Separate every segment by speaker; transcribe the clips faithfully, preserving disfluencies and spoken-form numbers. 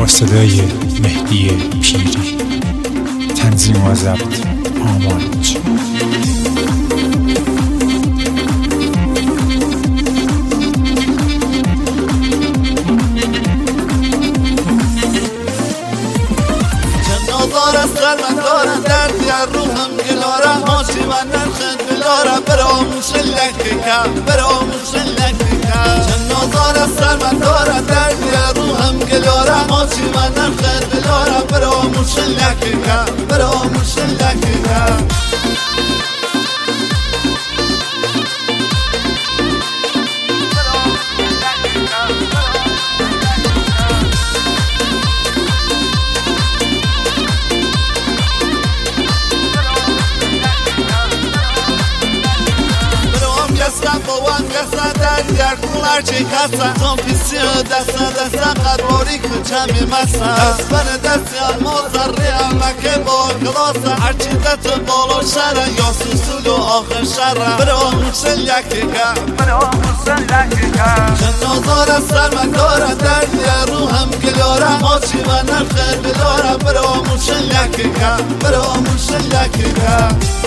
Speaker 1: با صدای مهدی پیری، تنظیم و ضبط آمانچ.
Speaker 2: نظارة سلمان دارا دردي الروحم قلورا ماشي من نرخد بلورا برو مشلككا برو مشلككا نظارة سلمان دارا دردي الروحم قلورا ماشي من نرخد بلورا برو مشلككا برو مشلككا بوان گسا در در کولار چی کاسا تون پیسیو دستا دستا قروری کچمی مسا اسبن دستا موزریا مکه با کلاسا هرچی دت بالو شرا یا سوسولو آخر شرا برو موشل یکیکا برو موشل یکیکا شنوزار سرمن دارا درد روحم گلورا ماچی و نرخر بلورا برو موشل یکیکا برو موشل یکیکا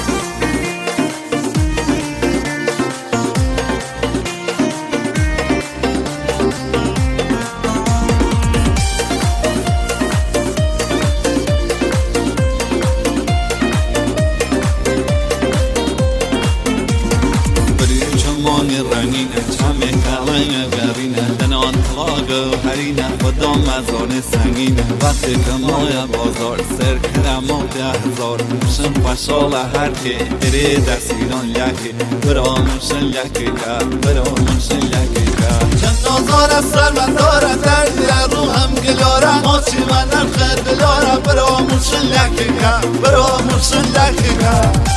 Speaker 2: رنگینه چمه کلنگ گرینه دنان طلاق و حرینه خدا مزان سنگینه وقتی که مای بازار سر کرم و ده هزار موشن پشال هر که اره دستگیران یکی برا موشن یکی که برا موشن یکی که چند نازار سر من داره دردی روحم گلاره ماچی من نرخد بلاره برا موشن یکی که برا موشن یکی که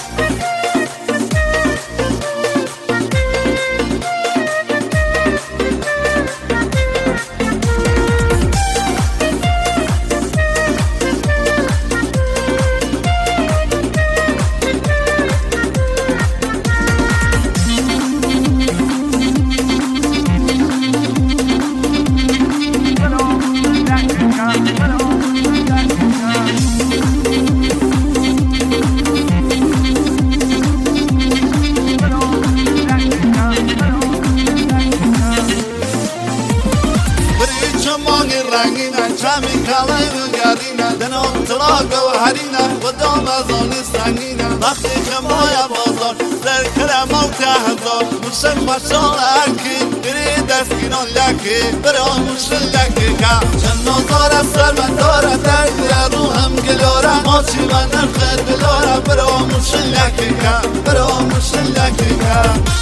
Speaker 2: رنگینه چمی کلنگ و گرینه دنام طلاق و حرینه و دام از آن سنگینه وقتی که مای بازار سر کرم و ده هزار موشن باشال هرکی بری دستگیران لکی برا موشن لکی که چند نازار سر من داره درد روحم گلاره ماچی و نرخد بلاره برا موشن لکی که برا موشن لکی که